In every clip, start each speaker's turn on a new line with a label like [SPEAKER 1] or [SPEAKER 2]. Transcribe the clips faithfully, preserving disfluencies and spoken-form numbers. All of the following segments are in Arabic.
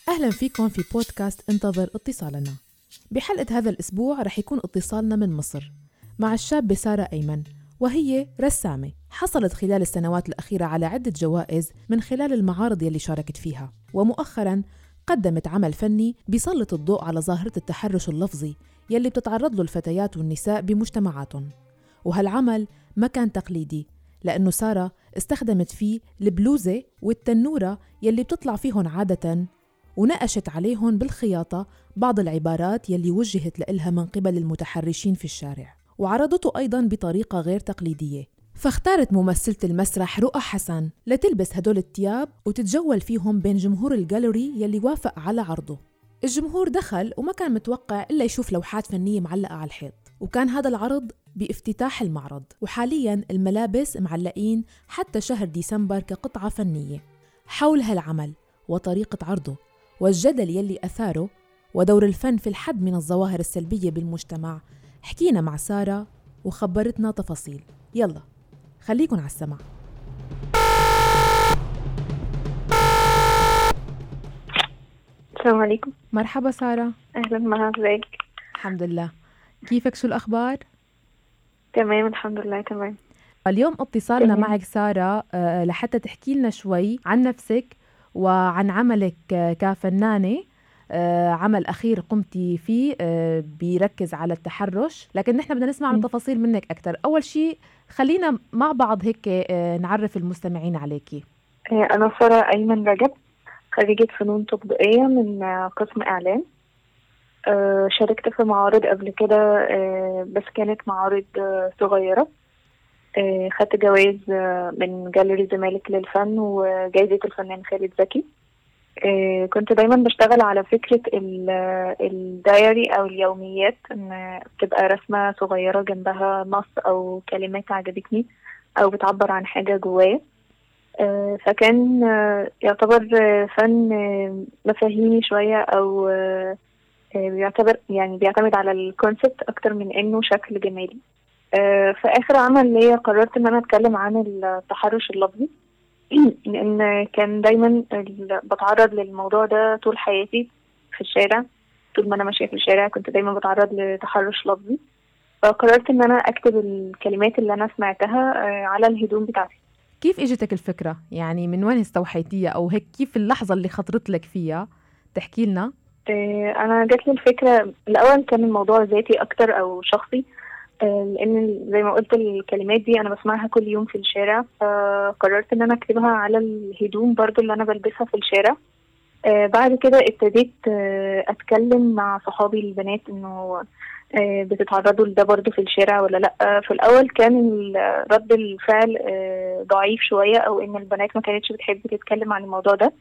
[SPEAKER 1] أهلا فيكم في بودكاست انتظر اتصالنا. بحلقة هذا الأسبوع رح يكون اتصالنا من مصر مع الشابة سارة أيمن، وهي رسامة حصلت خلال السنوات الأخيرة على عدة جوائز من خلال المعارض يلي شاركت فيها، ومؤخراً قدمت عمل فني بيسلط الضوء على ظاهرة التحرش اللفظي يلي بتتعرض له الفتيات والنساء بمجتمعاتهم. وهالعمل ما كان تقليدي، لأنه سارة استخدمت فيه البلوزة والتنورة يلي بتطلع فيهن عادةً، وناقشت عليهم بالخياطة بعض العبارات يلي وجهت لإلها من قبل المتحرشين في الشارع، وعرضته أيضاً بطريقة غير تقليدية. فاختارت ممثلة المسرح رؤى حسن لتلبس هدول الثياب وتتجول فيهم بين جمهور الجاليري يلي وافق على عرضه. الجمهور دخل وما كان متوقع إلا يشوف لوحات فنية معلقة على الحيط، وكان هذا العرض بافتتاح المعرض، وحالياً الملابس معلقين حتى شهر ديسمبر كقطعة فنية. حول هالعمل وطريقة عرضه والجدل يلي أثاره ودور الفن في الحد من الظواهر السلبية بالمجتمع، حكينا مع سارة وخبرتنا تفاصيل. يلا خليكن على السمع.
[SPEAKER 2] السلام عليكم.
[SPEAKER 1] مرحبا سارة.
[SPEAKER 2] أهلا، معك ازيك؟
[SPEAKER 1] الحمد لله، كيفك؟ شو الأخبار؟
[SPEAKER 2] تمام الحمد لله تمام.
[SPEAKER 1] اليوم اتصالنا
[SPEAKER 2] تمام.
[SPEAKER 1] معك سارة آه، لحتى تحكي لنا شوي عن نفسك وعن عملك آه، كفنانة. آه، عمل أخير قمتي فيه آه، بيركز على التحرش، لكن نحن بدنا نسمع من تفاصيل منك أكتر. أول شيء خلينا مع بعض هيك آه، نعرف المستمعين عليكي.
[SPEAKER 2] أنا سارة أيمن رجب، خريجة فنون تطبيقية من قسم إعلام. أه شاركت في معارض قبل كده، أه بس كانت معارض أه صغيرة. أه خدت جوائز أه من جاليري زمالك للفن وجائزة الفنان خالد زكي. أه كنت دايما بشتغل على فكرة الدايري أو اليوميات، إن بتبقى رسمة صغيرة جنبها نص أو كلمات عجبتني أو بتعبر عن حاجة جوايا. أه فكان أه يعتبر فن أه مفاهيمي شوية، أو أه بيعتبر يعني بيعتمد على الكونسبت أكتر من إنه شكل جمالي. أه في آخر عمل ليا قررت إن أنا أتكلم عن التحرش اللفظي، لأن كان دايما بتعرض للموضوع ده طول حياتي في الشارع. طول ما أنا ماشية في الشارع كنت دايما بتعرض لتحرش لفظي، فقررت إن أنا أكتب الكلمات اللي أنا سمعتها أه على الهدوم بتاعتي.
[SPEAKER 1] كيف اجتك الفكرة؟ يعني من وين استوحيتيها، أو هيك كيف اللحظة اللي خطرت لك فيها؟ تحكي لنا.
[SPEAKER 2] أنا جات لي الفكرة الأول كان الموضوع ذاتي أكتر أو شخصي، لأن زي ما قلت الكلمات دي أنا بسمعها كل يوم في الشارع، فقررت إن أنا أكتبها على الهدوم برضو اللي أنا بلبسها في الشارع. بعد كده ابتديت أتكلم مع صحابي البنات إنه بتتعرضوا لده برضو في الشارع ولا لأ. في الأول كان رد الفعل ضعيف شوية، أو إن البنات ما كانتش بتحب تتكلم عن الموضوع ده،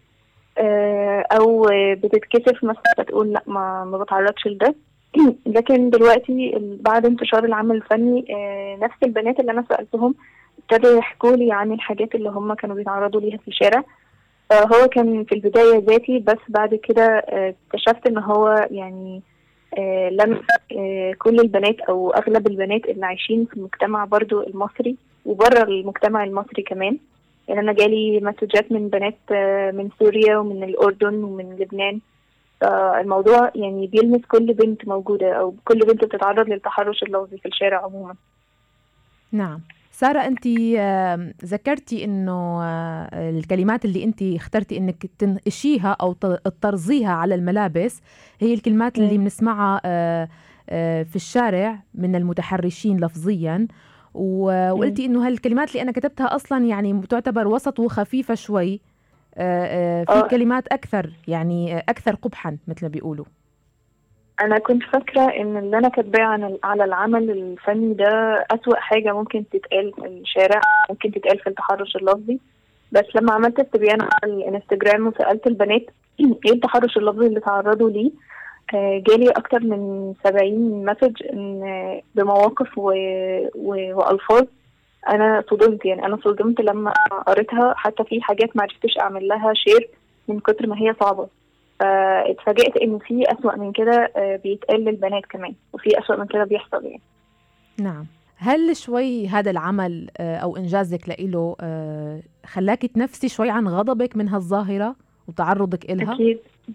[SPEAKER 2] او بتتكسف مثلا تقول لا ما ما بتعرضش لده. لكن دلوقتي بعد انتشار العمل الفني نفس البنات اللي انا سألتهم ابتدوا يحكوا لي عن الحاجات اللي هم كانوا بيتعرضوا ليها في الشارع. هو كان في البداية ذاتي، بس بعد كده اكتشفت ان هو يعني لم كل البنات او اغلب البنات اللي عايشين في المجتمع برضو المصري وبره المجتمع المصري كمان. يعني أنا جالي مسجات من بنات من سوريا ومن الأردن ومن لبنان. الموضوع يعني بيلمس كل بنت موجودة أو كل بنت بتتعرض للتحرش اللفظي في الشارع عموما.
[SPEAKER 1] نعم سارة، أنت ذكرتي إنه الكلمات اللي أنت اخترتي إنك تنقشيها أو تطرزيها على الملابس هي الكلمات اللي بنسمعها في الشارع من المتحرشين لفظيا، وقلتي إنه هالكلمات اللي أنا كتبتها أصلا يعني تعتبر وسط وخفيفة شوي، في كلمات أكثر يعني أكثر قبحا مثل ما بيقولوا.
[SPEAKER 2] أنا كنت فاكرة إن اللي أنا كاتباه على العمل الفني ده أسوأ حاجة ممكن تتقال في الشارع، ممكن تتقال في التحرش اللفظي. بس لما عملت استبيان على الانستجرام وسألت البنات إيه التحرش اللفظي اللي تعرضوا ليه، جالي أكتر من سبعين مسج بمواقف و... و... وألفاظ. أنا صدمت، يعني أنا صدمت لما قريتها. حتى في حاجات ما عرفتش أعمل لها شير من كتر ما هي صعبة. فاتفاجئت إنه في أسوأ من كده بيتقال للبنات كمان، وفي أسوأ من كده بيحصل يعني.
[SPEAKER 1] نعم. هل شوي هذا العمل أو إنجازك لإله خلاكي تنفسي شوي عن غضبك من هالظاهرة وتعرضك إلها؟
[SPEAKER 2] أكيد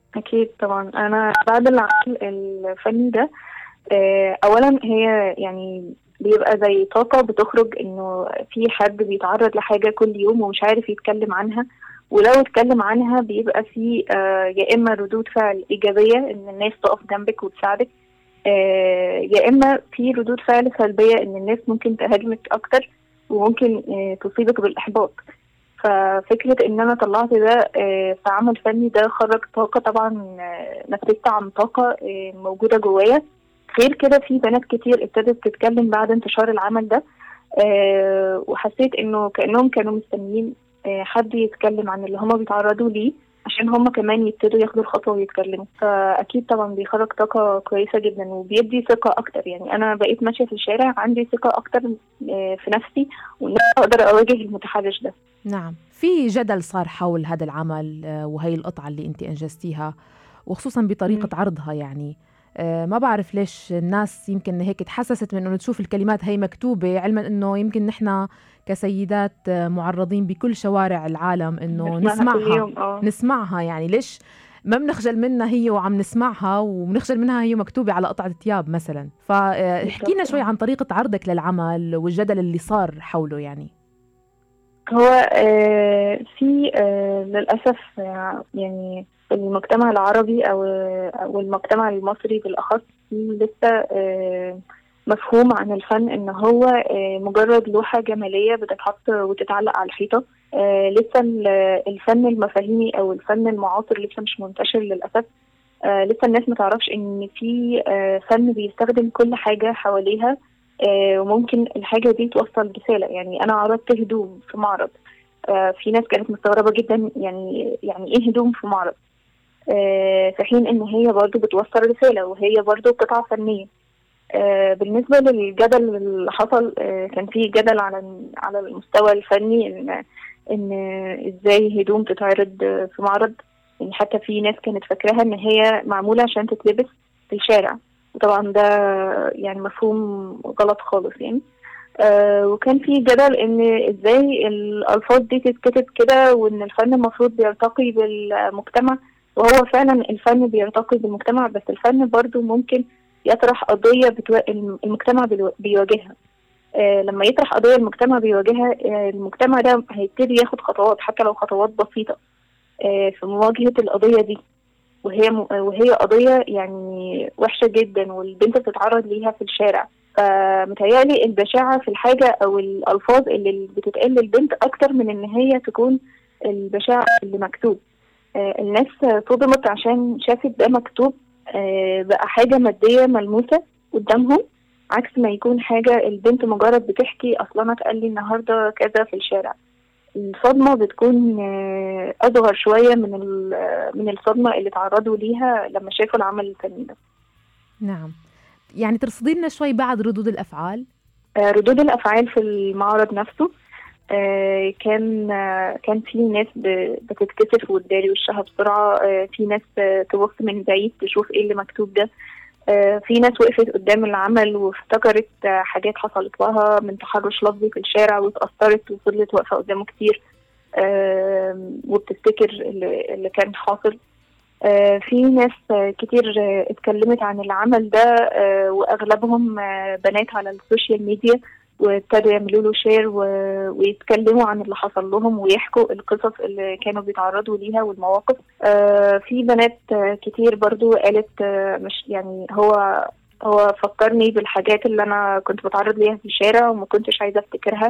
[SPEAKER 2] أكيد طبعا. أنا بعد العمل الفني ده آه، أولا هي يعني بيبقى زي طاقة بتخرج إنه في حد بيتعرض لحاجة كل يوم ومش عارف يتكلم عنها، ولو اتكلم عنها بيبقى في آه، يا إما ردود فعل إيجابية إن الناس تقف جنبك وتساعدك، آه، يا إما في ردود فعل سلبية إن الناس ممكن تهاجمك أكتر وممكن آه، تصيبك بالإحباط. ففكرة إن أنا طلعت ده آه، في عمل فني، ده خرج طاقة طبعا، آه، نفذت عن طاقة آه، موجودة جوايا. غير كده في بنات كتير ابتدت تتكلم بعد انتشار العمل ده، آه، وحسيت إنه كأنهم كانوا مستنيين آه، حد يتكلم عن اللي هما بيتعرضوا ليه عشان هما كمان يبتدوا ياخدوا الخطوة ويتكلموا. فأكيد طبعا بيخرج طاقة كويسة جدا وبيدي ثقة أكتر. يعني أنا بقيت ماشية في الشارع عندي ثقة أكتر آه، في نفسي، وإن أنا أقدر أواجه المتحرش ده.
[SPEAKER 1] نعم، في جدل صار حول هذا العمل آه، وهي القطعة اللي أنت أنجزتيها، وخصوصا بطريقة
[SPEAKER 2] مم.
[SPEAKER 1] عرضها. يعني آه، ما بعرف ليش الناس يمكن هيك تحسست من أنه تشوف الكلمات هي مكتوبة، علما أنه يمكن نحن كسيدات آه، معرضين بكل شوارع العالم أنه
[SPEAKER 2] نسمعها كل
[SPEAKER 1] نسمعها
[SPEAKER 2] يوم. اه
[SPEAKER 1] نسمعها يعني ليش ما بنخجل منها هي وعم نسمعها، وبنخجل منها هي مكتوبة على قطعة ثياب مثلا. فاحكينا
[SPEAKER 2] بالظبط.
[SPEAKER 1] شوي
[SPEAKER 2] اه
[SPEAKER 1] عن طريقة عرضك للعمل والجدل اللي صار حوله. يعني
[SPEAKER 2] هو آه في آه للأسف آه يعني في المجتمع العربي أو أو المجتمع المصري بالأخص في لسه آه مفهوم عن الفن إن هو آه مجرد لوحة جمالية بتتحط وتتعلق على الحيطة. آه لسه الفن المفاهيمي أو الفن المعاصر لسه مش منتشر للأسف. آه لسه الناس ما تعرفش إن في آه فن بيستخدم كل حاجة حواليها، آه وممكن الحاجة دي توصل رسالة. يعني أنا عرضت هدوم في معرض، آه في ناس كانت مستغربة جدا، يعني يعني إيه هدوم في معرض؟ آه في حين إن هي برضو بتوصل رسالة وهي برضو قطعة فنية. آه بالنسبة للجدل اللي حصل، آه كان في جدل على على المستوى الفني إن إن إزاي هدوم تتعرض في معرض. يعني حتى في ناس كانت فاكراها إن هي معمولة عشان تتلبس في الشارع، وطبعا ده يعني مفهوم غلط خالص يعني. آه وكان في جدل ان ازاي الالفاظ دي تتكتب كده، وان الفن المفروض بيرتقي بالمجتمع. وهو فعلا الفن بيرتقي بالمجتمع، بس الفن برضو ممكن يطرح قضية بتو... المجتمع بيو- بيواجهها. آه لما يطرح قضية المجتمع بيواجهها، آه المجتمع ده هيبتدي ياخد خطوات حتى لو خطوات بسيطة آه في مواجهة القضية دي. وهي م... وهي قضية يعني وحشة جدا، والبنت بتتعرض ليها في الشارع. فمتهيألي البشاعة في الحاجة أو الألفاظ اللي بتتقال للبنت أكتر من إن هي تكون البشاعة اللي مكتوب. آه الناس صدمت عشان شافت ده مكتوب، آه بقى حاجة مادية ملموسة قدامهم، عكس ما يكون حاجة البنت مجرد بتحكي أصلا اتقال لي النهاردة كذا في الشارع. الصدمة بتكون آه أصغر شوية من من الصدمة اللي تعرضوا ليها لما شافوا العمل الفني ده.
[SPEAKER 1] نعم، يعني ترصدي لنا شوي بعد ردود الأفعال.
[SPEAKER 2] آه ردود الأفعال في المعرض نفسه، آه كان آه كان في ناس بتتكسف وتداري وشها بسرعة، آه في ناس آه تبص من بعيد تشوف ايه اللي مكتوب ده، آه في ناس وقفت قدام العمل وافتكرت آه حاجات حصلت لها من تحرش لفظي في الشارع واتأثرت وفضلت واقفة قدامه كتير آه وبتفتكر اللي, اللي كان حاصل. آه في ناس آه كتير آه اتكلمت عن العمل ده، آه وأغلبهم آه بنات على السوشيال ميديا، وابتدوا يعملوا له شير ويتكلموا عن اللي حصل لهم ويحكوا القصص اللي كانوا بيتعرضوا ليها والمواقف. آه في بنات آه كتير برضو قالت آه مش يعني هو هو فكرني بالحاجات اللي أنا كنت بتعرض ليها في الشارع وما كنتش عايزة افتكرها.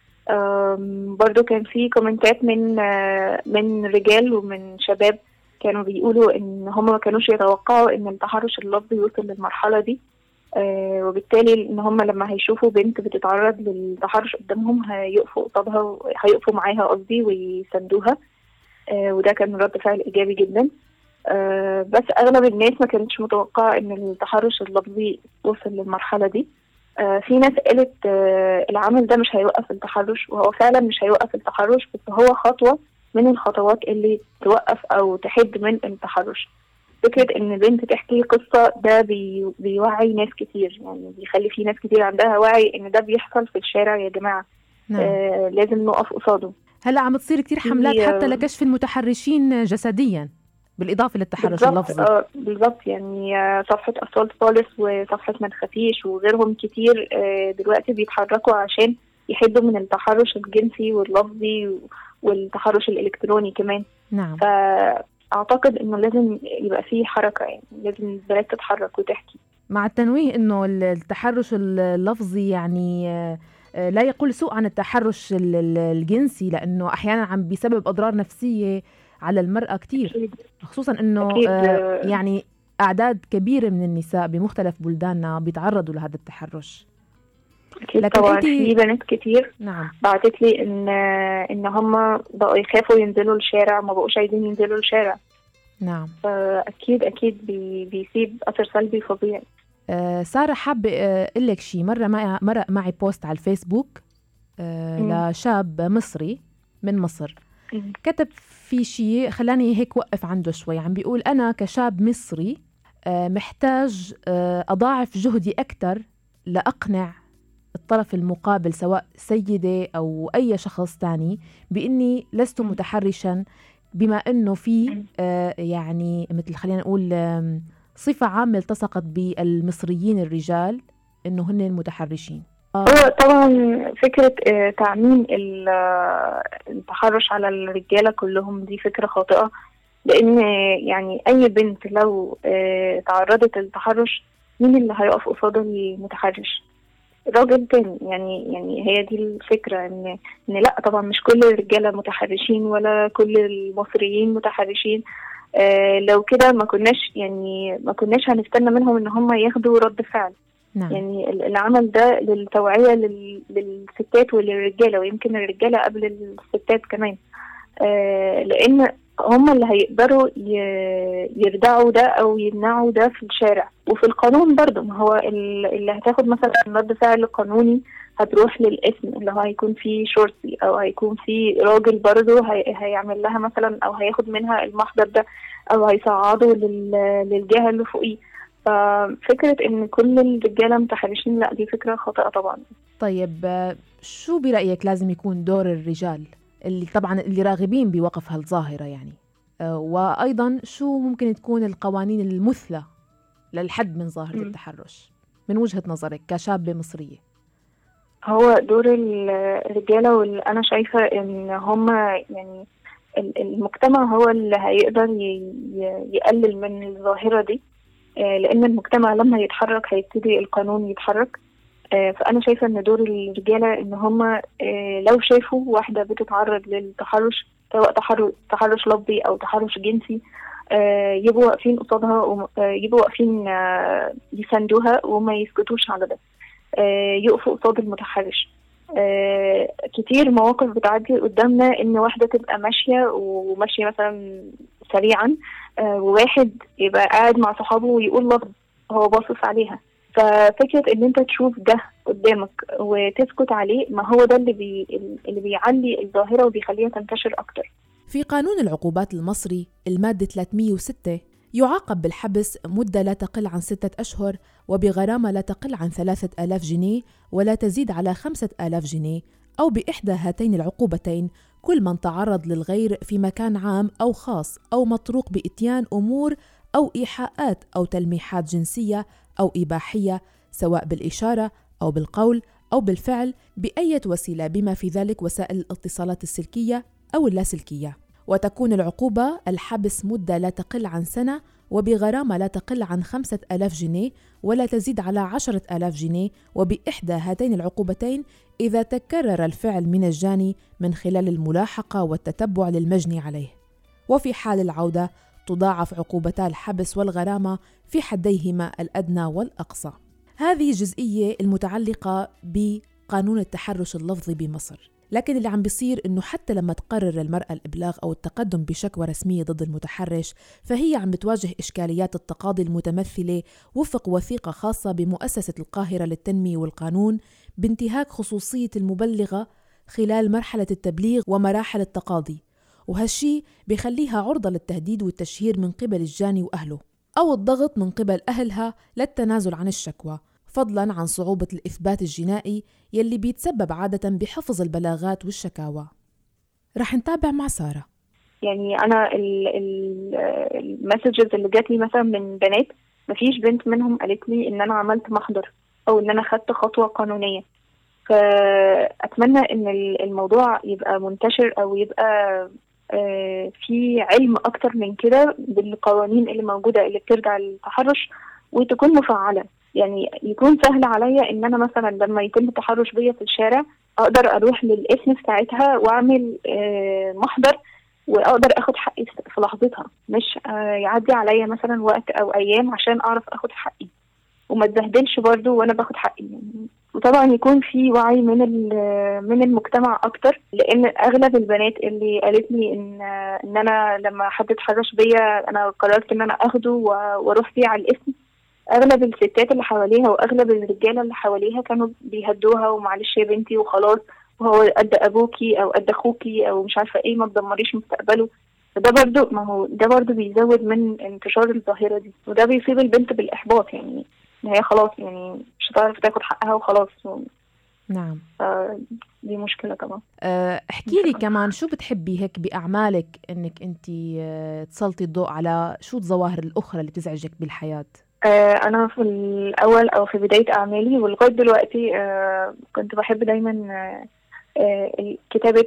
[SPEAKER 2] برضو كان في كومنتات من آه من رجال ومن شباب كانوا بيقولوا ان هم ما كانوش يتوقعوا ان التحرش اللفظي يوصل للمرحلة دي، آه وبالتالي ان هم لما هيشوفوا بنت بتتعرض للتحرش قدامهم هيقفوا قصادها، هيقفوا معاها قصدي ويساندوها. آه وده كان رد فعل ايجابي جدا. آه بس اغلب الناس ما كانتش متوقعة ان التحرش اللفظي وصل للمرحلة دي. آه في ناس قالت آه العمل ده مش هيوقف التحرش، وهو فعلا مش هيوقف التحرش، بس هو خطوة من الخطوات اللي توقف أو تحد من التحرش. فكرة إن بنت تحكي قصة ده بي بيوعي ناس كتير، يعني بيخلي في ناس كتير عندها وعي إن ده بيحصل في الشارع يا جماعة.
[SPEAKER 1] نعم.
[SPEAKER 2] آه لازم نقف قصاده.
[SPEAKER 1] هلا عم تصير كتير حملات حتى
[SPEAKER 2] آه
[SPEAKER 1] لكشف المتحرشين جسديا بالإضافة للتحرش
[SPEAKER 2] بالظبط.
[SPEAKER 1] اللفظي.
[SPEAKER 2] آه بالظبط، يعني آه، صفحة أصوات خالص وصفحة ما تخافيش وغيرهم كتير آه، دلوقتي بيتحركوا عشان يحدوا من التحرش الجنسي واللفظي والتحرش الإلكتروني كمان.
[SPEAKER 1] نعم.
[SPEAKER 2] فأعتقد إنه لازم يبقى فيه حركة، يعني لازم البنات تتحرك وتحكي.
[SPEAKER 1] مع التنويه إنه التحرش اللفظي يعني آه، آه، لا يقول سوء عن التحرش ال- ال- الجنسي، لأنه أحيانا عم بيسبب أضرار نفسية على المرأة كتير،
[SPEAKER 2] أكيد
[SPEAKER 1] خصوصا إنه
[SPEAKER 2] أكيد
[SPEAKER 1] آه،
[SPEAKER 2] آه،
[SPEAKER 1] يعني أعداد كبيرة من النساء بمختلف بلداننا بيتعرضوا لهذا التحرش.
[SPEAKER 2] أكيد
[SPEAKER 1] لكن
[SPEAKER 2] طبعا
[SPEAKER 1] أنت
[SPEAKER 2] في بنات كتير
[SPEAKER 1] نعم
[SPEAKER 2] بعتت لي إن إن هم بقوا يخافوا ينزلوا الشارع، ما بقوش عايزين ينزلوا الشارع.
[SPEAKER 1] نعم.
[SPEAKER 2] فأكيد أكيد بي بيسيب أثر سلبي فظيع.
[SPEAKER 1] آه سارة، حابة آه أقول لك شيء. مرة معي مرة معي بوست على الفيسبوك آه
[SPEAKER 2] مم.
[SPEAKER 1] لشاب مصري من مصر،
[SPEAKER 2] مم.
[SPEAKER 1] كتب في شيء خلاني هيك وقف عنده شوي. عم بيقول أنا كشاب مصري آه محتاج آه أضاعف جهدي أكتر لأقنع الطرف المقابل سواء سيدة أو أي شخص تاني بإني لست
[SPEAKER 2] مم.
[SPEAKER 1] متحرشا، بما أنه في
[SPEAKER 2] مم.
[SPEAKER 1] آه يعني مثل خلينا نقول آم، صفة عامة التصقت بالمصريين الرجال إنه هن المتحرشين.
[SPEAKER 2] هو طبعا فكرة آه، تعميم ال- آه، التحرش على الرجالة كلهم دي فكرة خاطئة، لأن آه، يعني أي بنت لو آه، تعرضت للتحرش، مين اللي هيقف قصاد المتحرش؟ راجل تاني. يعني يعني هي دي الفكرة، إن إن لأ طبعا مش كل الرجالة متحرشين ولا كل المصريين متحرشين. آه لو كده ما كناش يعني ما كناش هنستنى منهم إن هم ياخدوا رد فعل.
[SPEAKER 1] نعم.
[SPEAKER 2] يعني ال- العمل ده للتوعية لل- للستات وللرجالة، ويمكن الرجالة قبل الستات كمان. آه لأن هم اللي هيقدروا ي- يردعوا ده أو يمنعوا ده في الشارع وفي القانون برضه. ما هو ال- اللي هتاخد مثلا رد فعل قانوني هتروح للاسم اللي هو هيكون فيه شرطي أو هيكون فيه راجل برضه هي هيعمل لها مثلا أو هياخد منها المحضر ده أو هيصعده لل- للجهة اللي فوقيه. ففكرة إن كل الرجالة متحرشين لا، دي فكرة خاطئة طبعا.
[SPEAKER 1] طيب آه، شو برأيك لازم يكون دور الرجال اللي طبعا اللي راغبين بوقف هالظاهرة يعني آه، وأيضا شو ممكن تكون القوانين المثلى للحد من ظاهرة
[SPEAKER 2] م.
[SPEAKER 1] التحرش من وجهة نظرك كشابة مصرية؟
[SPEAKER 2] هو دور ال- الرجالة، واللي أنا شايفة إن هما يعني ال- المجتمع هو اللي هيقدر ي- ي- يقلل من الظاهرة دي. آه، لأن المجتمع لما يتحرك هيبتدي القانون يتحرك. آه، فأنا شايفة إن دور الرجالة إن هما آه، لو شافوا واحدة بتتعرض للتحرش، سواء تحرش تحرش لفظي أو تحرش جنسي، آه، يبقوا واقفين قصادها ويبقوا واقفين آه، يساندوها وما يسكتوش على ده. آه، يقفوا قصاد المتحرش. آه، كتير مواقف بتعدي قدامنا ان واحدة تبقى ماشية وماشية مثلا سريعا، آه، وواحد يبقى قاعد مع صحابه ويقول لفظ هو باصص عليها. ففكرة ان انت تشوف ده قدامك وتسكت عليه، ما هو ده اللي بي اللي بيعلي الظاهرة وبيخليها تنتشر اكتر.
[SPEAKER 1] في قانون العقوبات المصري المادة ثلاثمئة وستة يعاقب بالحبس مدة لا تقل عن ستة أشهر وبغرامة لا تقل عن ثلاثة آلاف جنيه ولا تزيد على خمسة آلاف جنيه، أو بإحدى هاتين العقوبتين كل من تعرض للغير في مكان عام أو خاص أو مطروق بإتيان أمور أو إيحاءات أو تلميحات جنسية أو إباحية، سواء بالإشارة أو بالقول أو بالفعل بأية وسيلة، بما في ذلك وسائل الاتصالات السلكية أو اللاسلكية. وتكون العقوبة الحبس مدة لا تقل عن سنة وبغرامة لا تقل عن خمسة آلاف جنيه ولا تزيد على عشرة آلاف جنيه، وبإحدى هاتين العقوبتين إذا تكرر الفعل من الجاني من خلال الملاحقة والتتبع للمجني عليه. وفي حال العودة تضاعف عقوبتا الحبس والغرامة في حديهما الأدنى والأقصى. هذه جزئية المتعلقة بقانون التحرش اللفظي بمصر. لكن اللي عم بيصير إنه حتى لما تقرر المرأة الإبلاغ أو التقدم بشكوى رسمية ضد المتحرش، فهي عم بتواجه إشكاليات التقاضي المتمثلة وفق وثيقة خاصة بمؤسسة القاهرة للتنمية والقانون بانتهاك خصوصية المبلغة خلال مرحلة التبليغ ومراحل التقاضي، وهالشي بيخليها عرضة للتهديد والتشهير من قبل الجاني وأهله أو الضغط من قبل أهلها للتنازل عن الشكوى، فضلاً عن صعوبة الإثبات الجنائي يلي بيتسبب عادة بحفظ البلاغات والشكاوى. رح نتابع مع سارة.
[SPEAKER 2] يعني انا المسجز اللي جات لي مثلا من بنات، مفيش بنت منهم قالت لي ان انا عملت محضر او ان انا خدت خطوة قانونية. فاتمنى ان الموضوع يبقى منتشر او يبقى آه في علم اكتر من كده بالقوانين اللي موجودة اللي بترجع للتحرش، وتكون مفعلة. يعني يكون سهل عليا ان انا مثلا لما يتم التحرش بيا في الشارع اقدر اروح للاسم ساعتها واعمل آه محضر، واقدر اخد حقي في لحظتها، مش آه يعدي عليا مثلا وقت او ايام عشان اعرف اخد حقي، وما اتبهدلش برضو وانا باخد حقي يعني. وطبعا يكون في وعي من من المجتمع اكتر، لان اغلب البنات اللي قالت لي ان ان انا لما حد اتحرش بيا انا قررت ان انا اخده واروح فيه على الاسم، اغلب الستات اللي حواليها واغلب الرجاله اللي حواليها كانوا بيهدوها، ومعلش يا بنتي وخلاص، وهو قد ابوكي او قد اخوكي او مش عارفه ايه، ما تدمريش مستقبله. فده برضو ما هو ده برضو بيزود من انتشار الظاهره دي، وده بيصيب البنت بالاحباط، يعني ان هي خلاص يعني مش هتعرف تاخد حقها وخلاص.
[SPEAKER 1] نعم.
[SPEAKER 2] دي مشكله طبعا.
[SPEAKER 1] احكي لي كمان شو بتحبي هيك باعمالك انك انت تسلطي الضوء على شو الظواهر الاخرى اللي بتزعجك بالحياه؟
[SPEAKER 2] أنا في الأول أو في بداية أعمالي ولغاية دلوقتي كنت بحب دايما كتابة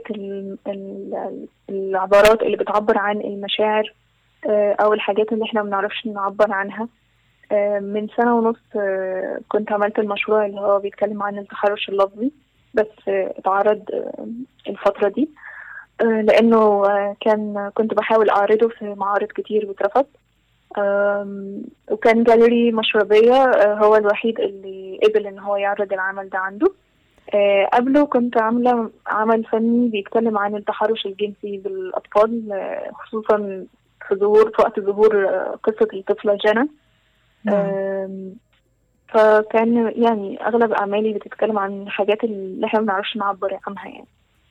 [SPEAKER 2] العبارات اللي بتعبر عن المشاعر أو الحاجات اللي احنا منعرفش نعبر عنها. من سنة ونص كنت عملت المشروع اللي هو بيتكلم عن التحرش اللفظي، بس اتعرض الفترة دي لأنه كان كنت بحاول أعرضه في معارض كتير واترفض. وكان جاليري مشربية هو الوحيد اللي قبل ان هو يعرض العمل ده عنده. قبله كنت عاملة عمل فني بيتكلم عن التحرش الجنسي بالأطفال، خصوصا في ظهور في وقت ظهور قصة الطفلة جنى. فكان يعني أغلب أعمالي بتتكلم عن حاجات اللي احنا منعرفش نعبر عنها. يعني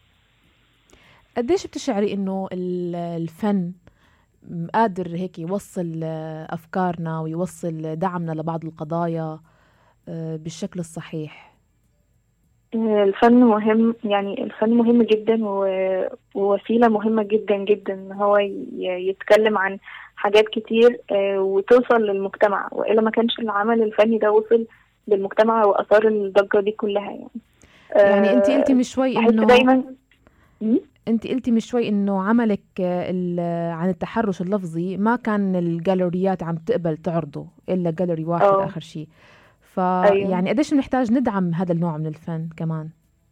[SPEAKER 1] قديش بتشعري انه الفن قادر هيك يوصل أفكارنا ويوصل دعمنا لبعض القضايا بالشكل الصحيح؟
[SPEAKER 2] الفن مهم، يعني الفن مهم جدا ووسيلة مهمة جدا جدا ان هو يتكلم عن حاجات كتير وتوصل للمجتمع، وإلا ما كانش العمل الفني ده وصل للمجتمع وأثار الضجة دي كلها. يعني
[SPEAKER 1] يعني انت قلتي من شوي انه
[SPEAKER 2] دايما
[SPEAKER 1] انت قلتي من شوي انه عملك عن التحرش اللفظي ما كان الجاليريات عم تقبل تعرضه الا جاليري واحد أوه. اخر شيء. فيعني أيوه. قديش بنحتاج ندعم هذا النوع من الفن كمان؟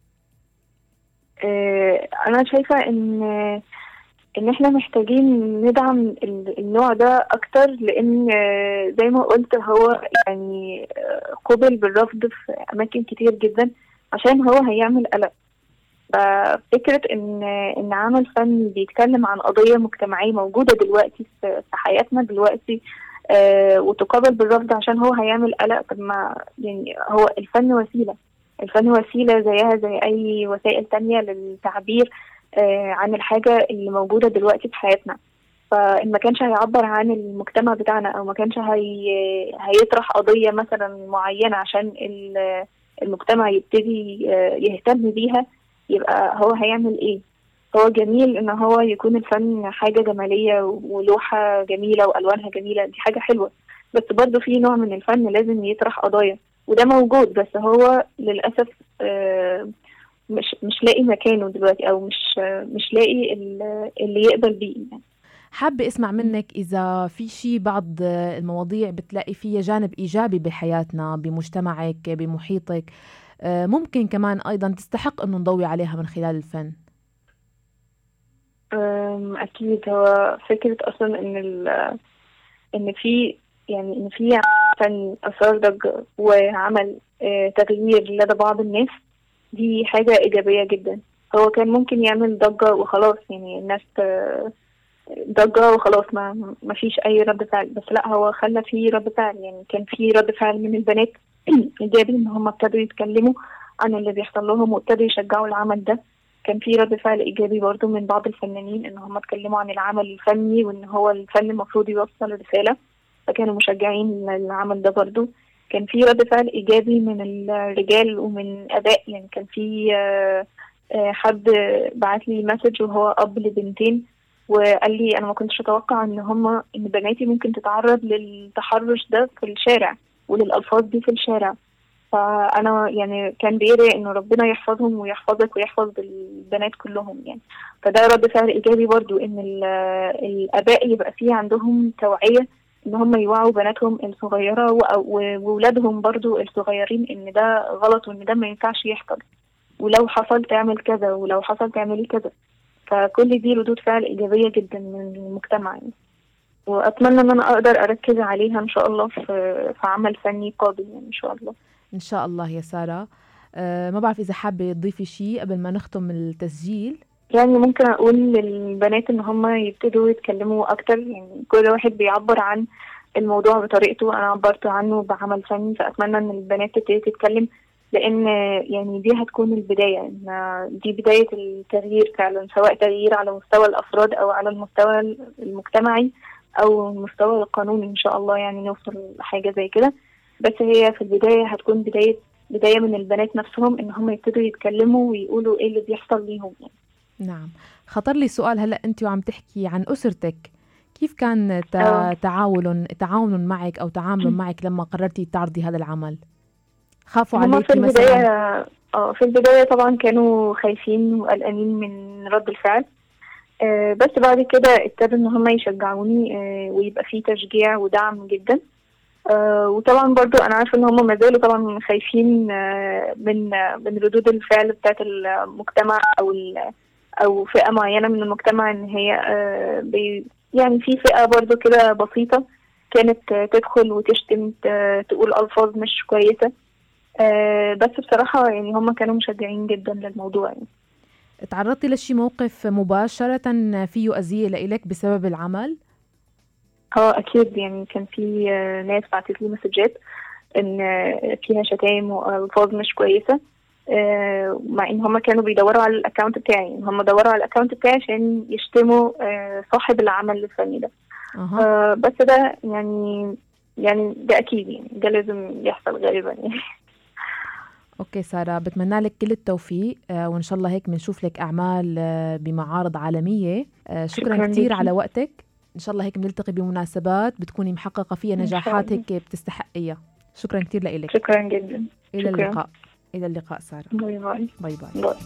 [SPEAKER 2] اه انا شايفة ان ان احنا محتاجين ندعم النوع ده اكتر، لان زي ما قلت هو يعني قبل بالرفض في اماكن كتير جدا عشان هو هيعمل قلق. ففكرة ان ان عمل فن بيتكلم عن قضية مجتمعية موجودة دلوقتي في حياتنا دلوقتي آه وتقابل بالرفض عشان هو هيعمل قلق. طب ما يعني هو الفن وسيلة، الفن وسيلة زيها زي اي وسائل تانية للتعبير آه عن الحاجة اللي موجودة دلوقتي في حياتنا. فإن ما كانش هيعبر عن المجتمع بتاعنا او ما كانش هي هيطرح قضية مثلا معينة عشان المجتمع يبتدي يهتم بيها، يبقى هو هيعمل ايه؟ هو جميل ان هو يكون الفن حاجة جمالية ولوحة جميلة والوانها جميلة، دي حاجة حلوة، بس برضو في نوع من الفن لازم يطرح قضايا، وده موجود بس هو للأسف مش مش لاقي مكانه دلوقتي، او مش مش لاقي اللي يقبل بيه. يعني
[SPEAKER 1] حابة اسمع منك اذا في شيء بعض المواضيع بتلاقي فيها جانب ايجابي بحياتنا، بمجتمعك، بمحيطك، ممكن كمان أيضا تستحق أنه نضوي عليها من خلال الفن.
[SPEAKER 2] أكيد. هو فكرة أصلا إن إن في يعني إن في فن أثار ضجة وعمل تغيير لدى بعض الناس، دي حاجة إيجابية جدا. هو كان ممكن يعمل ضجة وخلاص، يعني الناس ضجة وخلاص ما ما فيش أي رد فعل، بس لا هو خلى فيه رد فعل. يعني كان فيه رد فعل من البنات إيجابي إن هم ابتدوا يتكلموا عن اللي بيحصل لهم وابتدوا يشجعوا العمل ده. كان في رد فعل إيجابي برضو من بعض الفنانين إن هم اتكلموا عن العمل الفني وإن هو الفن المفروض يوصل رسالة، فكانوا مشجعين العمل ده برضو. كان في رد فعل إيجابي من الرجال ومن أداء، يعني كان في حد بعت لي مسج وهو أب لبنتين وقال لي أنا ما كنتش أتوقع إن هما إن بناتي ممكن تتعرض للتحرش ده في الشارع وللألفاظ دي في الشارع. فأنا يعني كان بيدعي إنه ربنا يحفظهم ويحفظك ويحفظ البنات كلهم يعني. فده رد فعل إيجابي برضو، إن الآباء يبقى فيه عندهم توعية إن هم يوعوا بناتهم الصغيرة وولادهم برضو الصغيرين إن ده غلط وإن ده ما ينفعش يحصل، ولو حصل تعمل كذا ولو حصل تعملي كذا. فكل دي ردود فعل إيجابية جدا من المجتمع يعني. وأتمنى إن أنا أقدر أركز عليها إن شاء الله في في عمل فني قادم يعني إن شاء الله.
[SPEAKER 1] إن شاء الله يا سارة. أه ما بعرف إذا حابة تضيفي شيء قبل ما نختم التسجيل.
[SPEAKER 2] يعني ممكن أقول للبنات إن هم يبتدوا يتكلموا أكتر، يعني كل واحد بيعبر عن الموضوع بطريقته، أنا عبرت عنه بعمل فني، فأتمنى إن البنات تبتدي تتكلم، لأن يعني دي هتكون البداية، إن دي بداية التغيير فعلا، سواء تغيير على مستوى الأفراد أو على المستوى المجتمعي أو المستوى القانوني إن شاء الله، يعني نوصل لحاجة زي كده. بس هي في البداية هتكون بداية بداية من البنات نفسهم إن هم يبتدوا يتكلموا ويقولوا إيه اللي بيحصل ليهم يعني.
[SPEAKER 1] نعم. خطر لي سؤال هلأ أنت وعم تحكي عن أسرتك، كيف كان تعاون تعاون معك أو تعامل معك لما قررتي تعرضي هذا العمل؟ خافوا عليكي
[SPEAKER 2] في البداية
[SPEAKER 1] مثلا؟
[SPEAKER 2] اه في البداية طبعا كانوا خايفين وقلقانين من رد الفعل، آه بس بعد كده ابتدوا ان هم يشجعوني، آه ويبقى فيه تشجيع ودعم جدا. آه وطبعا برضو انا عارفه ان هم ما زالوا طبعا خايفين آه من آه من ردود الفعل بتاعت المجتمع او او فئه معينه من المجتمع، ان هي آه بي يعني في فئه برضو كده بسيطه كانت آه تدخل وتشتم، تقول الفاظ مش كويسه. آه بس بصراحه يعني هم كانوا مشجعين جدا للموضوع يعني.
[SPEAKER 1] تعرضتي لشي موقف مباشره فيه اذيه لإلك بسبب العمل؟
[SPEAKER 2] اه اكيد، يعني كان في ناس بعتت لي مسجات ان فيها شتايم والفاظ مش كويسه، مع ان هم كانوا بيدوروا على الاكونت بتاعي، هم دوروا على الاكونت بتاعي عشان يشتموا صاحب العمل الفني ده. أه. بس ده يعني يعني ده اكيد يعني ده لازم يحصل غالبا يعني.
[SPEAKER 1] اوكي سارة، بتمنى لك كل التوفيق، آه وان شاء الله هيك بنشوف لك اعمال آه بمعارض عالمية. آه شكرا, شكرا كتير على وقتك، ان شاء الله هيك بنلتقي بمناسبات بتكوني محققة فيها نجاحات هيك بتستحقيها. شكرا كتير لك.
[SPEAKER 2] شكرا جدا.
[SPEAKER 1] الى
[SPEAKER 2] شكرا.
[SPEAKER 1] اللقاء. الى اللقاء سارة.
[SPEAKER 2] باي باي.
[SPEAKER 1] باي باي,
[SPEAKER 2] باي.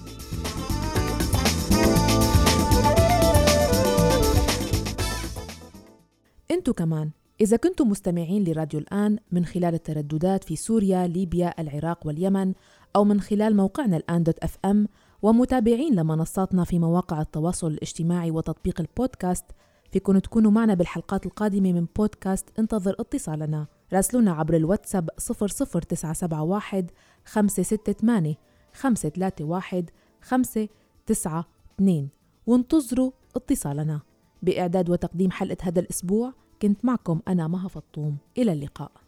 [SPEAKER 1] انتو كمان إذا كنتم مستمعين لراديو الآن من خلال الترددات في سوريا، ليبيا، العراق واليمن، أو من خلال موقعنا الآن دوت أف أم، ومتابعين لمنصاتنا في مواقع التواصل الاجتماعي وتطبيق البودكاست، فيكن تكونوا معنا بالحلقات القادمة من بودكاست انتظر اتصالنا. راسلونا عبر الواتساب صفر صفر تسعة سبعة واحد خمسة ستة ثمانية خمسة ثلاثة واحد خمسة تسعة اثنين وانتظروا اتصالنا. بإعداد وتقديم حلقة هذا الأسبوع كنت معكم أنا مها فطوم. إلى اللقاء.